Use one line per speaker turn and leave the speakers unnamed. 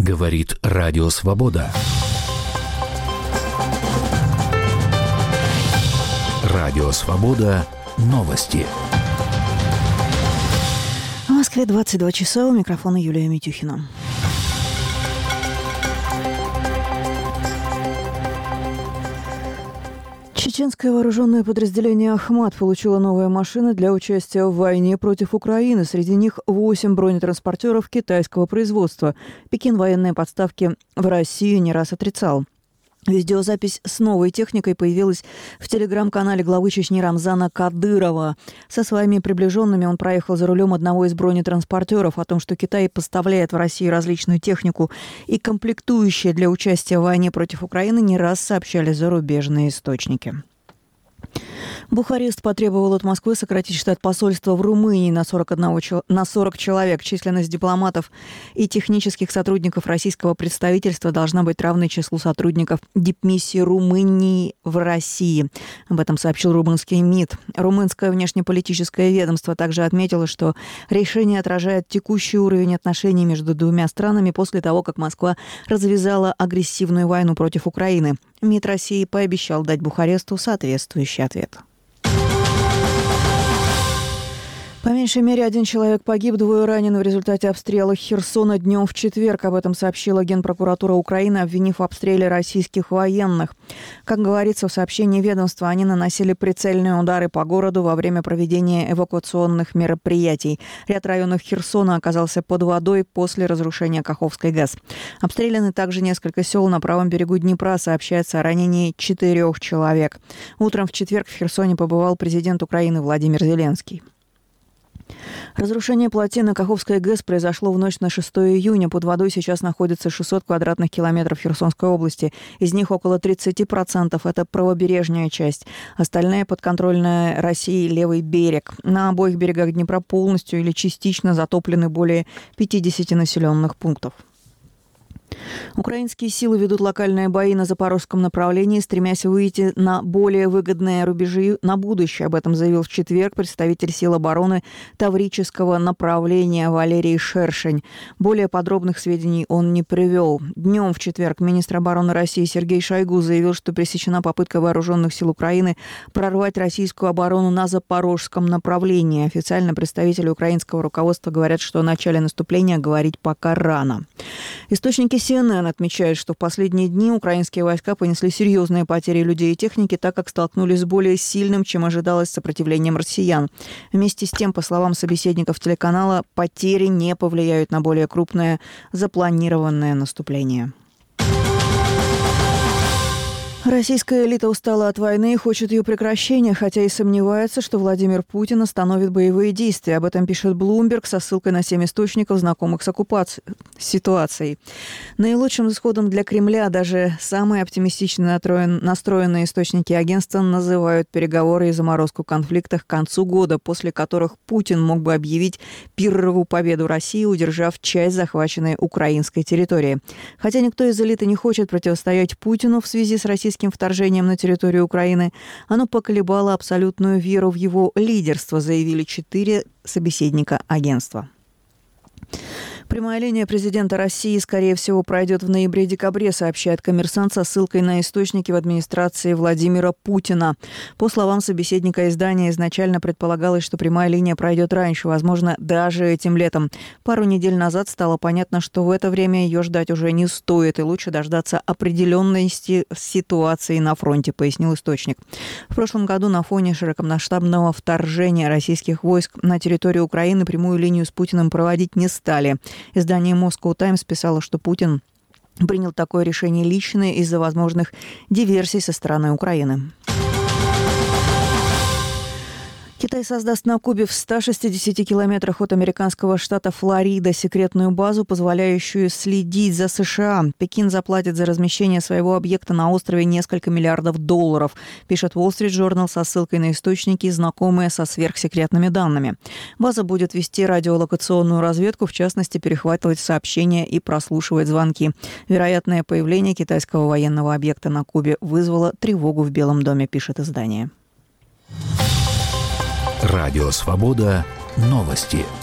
Говорит Радио Свобода. Радио Свобода. Новости.
В Москве 22 часа. У микрофона Юлия Митюхина. Чеченское вооруженное подразделение «Ахмат» получило новые машины для участия в войне против Украины. Среди них 8 бронетранспортеров китайского производства. Пекин военные подставки в Россию не раз отрицал. Видеозапись с новой техникой появилась в телеграм-канале главы Чечни Рамзана Кадырова. Со своими приближенными он проехал за рулем одного из бронетранспортеров. О том, что Китай поставляет в Россию различную технику и комплектующие для участия в войне против Украины, не раз сообщали зарубежные источники. Бухарест потребовал от Москвы сократить штат посольства в Румынии на 40 человек. Численность дипломатов и технических сотрудников российского представительства должна быть равной числу сотрудников дипмиссии Румынии в России. Об этом сообщил румынский МИД. Румынское внешнеполитическое ведомство также отметило, что решение отражает текущий уровень отношений между двумя странами после того, как Москва развязала агрессивную войну против Украины. МИД России пообещал дать Бухаресту соответствующий ответ. По меньшей мере, 1 человек погиб, 2 ранены в результате обстрела Херсона днем в четверг. Об этом сообщила Генпрокуратура Украины, обвинив в обстреле российских военных. Как говорится в сообщении ведомства, они наносили прицельные удары по городу во время проведения эвакуационных мероприятий. Ряд районов Херсона оказался под водой после разрушения Каховской ГЭС. Обстреляны также несколько сел на правом берегу Днепра. Сообщается о ранении 4 человек. Утром в четверг в Херсоне побывал президент Украины Владимир Зеленский. Разрушение плотины Каховской ГЭС произошло в ночь на 6 июня. Под водой сейчас находится 600 квадратных километров Херсонской области. Из них около 30% – это правобережная часть. Остальная подконтрольная России левый берег. На обоих берегах Днепра полностью или частично затоплены более 50 населенных пунктов. Украинские силы ведут локальные бои на запорожском направлении, стремясь выйти на более выгодные рубежи на будущее. Об этом заявил в четверг представитель сил обороны Таврического направления Валерий Шершень. Более подробных сведений он не привел. Днем в четверг министр обороны России Сергей Шойгу заявил, что пресечена попытка вооруженных сил Украины прорвать российскую оборону на запорожском направлении. Официально представители украинского руководства говорят, что о начале наступления говорить пока рано. Источники CNN отмечают, что в последние дни украинские войска понесли серьезные потери людей и техники, так как столкнулись с более сильным, чем ожидалось, сопротивлением россиян. Вместе с тем, по словам собеседников телеканала, потери не повлияют на более крупное запланированное наступление. Российская элита устала от войны и хочет ее прекращения, хотя и сомневается, что Владимир Путин остановит боевые действия. Об этом пишет Bloomberg со ссылкой на 7 источников, знакомых с ситуацией. Наилучшим исходом для Кремля даже самые оптимистично настроенные источники агентства называют переговоры и заморозку конфликта к концу года, после которых Путин мог бы объявить пирровую победу России, удержав часть захваченной украинской территории. Хотя никто из элиты не хочет противостоять Путину в связи с российским вторжением на территорию Украины, оно поколебало абсолютную веру в его лидерство, заявили 4 собеседника агентства. Прямая линия президента России, скорее всего, пройдет в ноябре-декабре, сообщает «Коммерсант» со ссылкой на источники в администрации Владимира Путина. По словам собеседника издания, изначально предполагалось, что прямая линия пройдет раньше, возможно, даже этим летом. Пару недель назад стало понятно, что в это время ее ждать уже не стоит, и лучше дождаться определенности ситуации на фронте, пояснил источник. В прошлом году на фоне широкомасштабного вторжения российских войск на территорию Украины прямую линию с Путиным проводить не стали. Издание Moscow Times писало, что Путин принял такое решение лично из-за возможных диверсий со стороны Украины. Китай создаст на Кубе в 160 километрах от американского штата Флорида секретную базу, позволяющую следить за США. Пекин заплатит за размещение своего объекта на острове несколько миллиардов долларов, пишет Wall Street Journal со ссылкой на источники, знакомые со сверхсекретными данными. База будет вести радиолокационную разведку, в частности, перехватывать сообщения и прослушивать звонки. Вероятное появление китайского военного объекта на Кубе вызвало тревогу в Белом доме, пишет издание.
Радио Свобода. Новости.